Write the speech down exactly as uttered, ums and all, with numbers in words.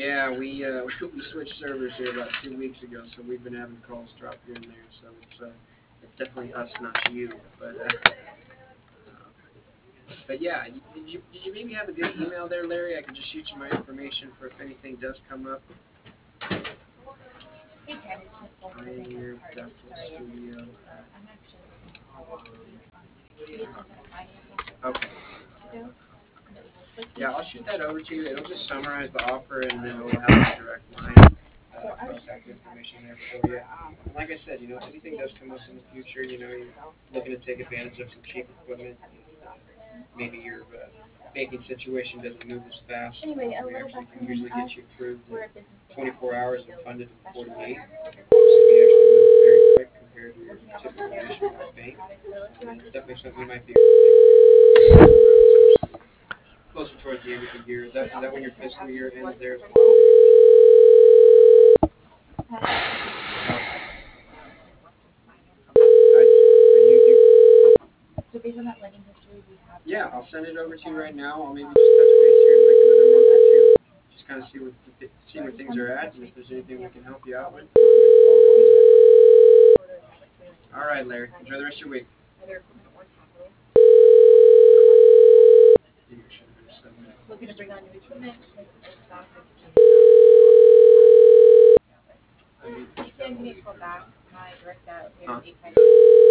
Yeah, we uh, we switched servers here about two weeks ago, so we've been having calls drop here and there. So it's uh, it's definitely us, not you. But uh, but yeah, you- did you did you maybe have a good email there, Larry? I could just shoot you my information for if anything does come up. Pioneer Dental Studio. Okay. Yeah, I'll shoot that over to you. It'll just summarize the offer, and then it'll have the direct line uh, contact information there for you. And like I said, you know, if anything does come up in the future, you know, you're looking to take advantage of some cheap equipment, maybe your uh, banking situation doesn't move as fast. Anyway, a We little actually can background usually on get you us. approved We're in a business twenty-four hours and funded in forty-eight. specialized So we actually move very quick compared to your typical nationwide bank. And it's definitely something you might be closer towards the end of the year. Is that, is that when your fiscal year ends there as well? So based on that lending history, we have. Yeah, I'll send it over to you right now. I'll maybe just touch base here in like another month or two. Just kind of see what see where things are at, and if there's anything we can help you out with. All right, Larry. Enjoy the rest of your week. Looking to bring on new equipment. Sam, give me a call back. My direct dial here Huh? is eight five.